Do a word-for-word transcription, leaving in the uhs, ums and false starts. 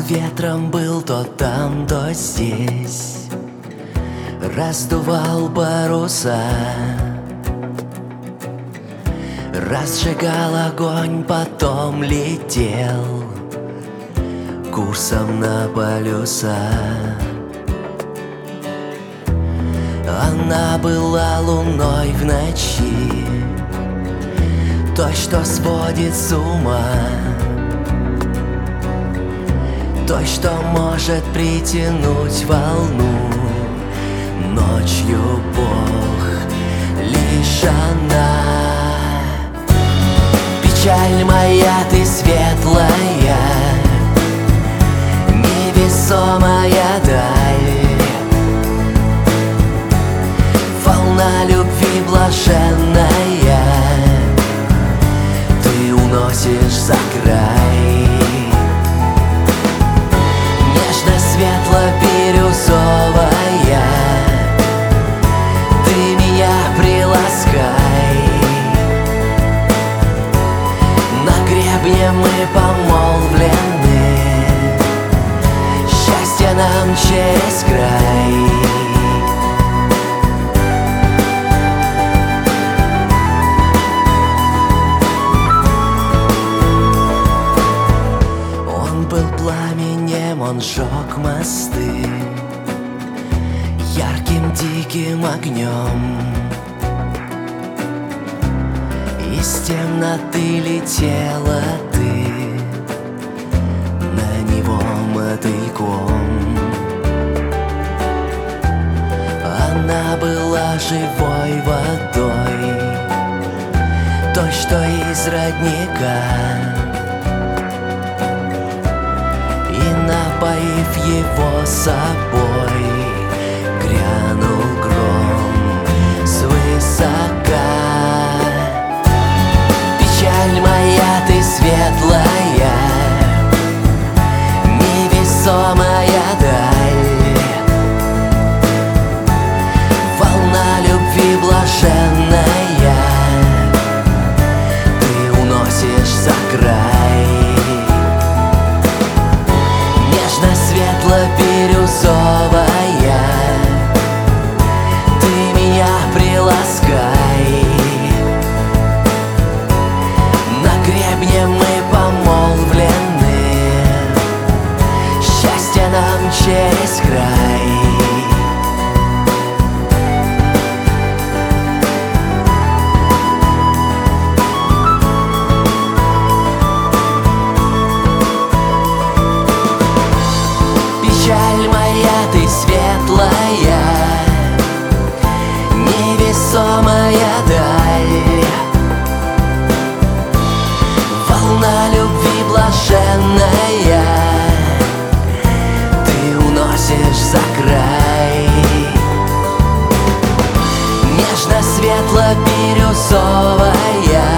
ветром был то там, то здесь, раздувал паруса, разжигал огонь, потом летел курсом на полюса. Она была луной в ночи, той, что сводит с ума, той, что может притянуть волну. Ночью Бог лишь она. Печаль моя, ты светлая, невесомая даль, волна любви блаженная, ты уносишь за край. Нежно-светло-бирюзовая, ты меня приласкай. На гребне мы помолвлены, счастье нам через край. Он сжег мосты ярким диким огнем, из темноты летела ты на него мотыльком. Она была живой водой, той, что из родника. Напоив его собой, грянул гром свысока. Печаль моя, ты светлая, невесомая даль, волна любви блаженная, ты уносишь за край. Светло-бирюзовая, ты меня приласкай. На гребне мы помолвлены, счастье нам через край. Печаль моя, ты светлая, невесомая даль, волна любви блаженная, ты уносишь за край. Нежно-светло-бирюзовая,